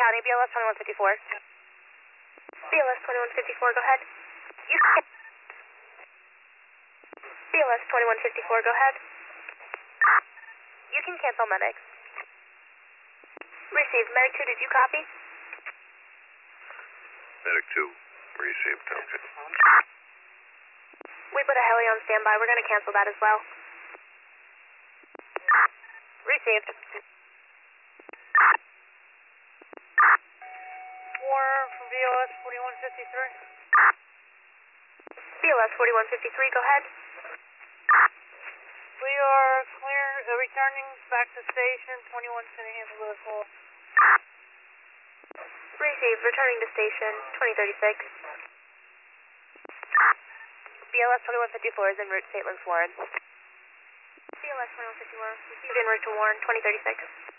County, BLS 2154. BLS 2154, go ahead. BLS 2154, go ahead. You can cancel medics. Received. Medic 2, did you copy? Medic 2, received, okay. We put a heli on standby. We're going to cancel that as well. Received. Swarm from BLS 4153. BLS 4153, go ahead. We are clear, returning back to station. 21's going to handle the call. Received. Returning to station. 2036. BLS 2154 is en route to St. Luke's Warren. BLS 2154, received en route to Warren. 2036.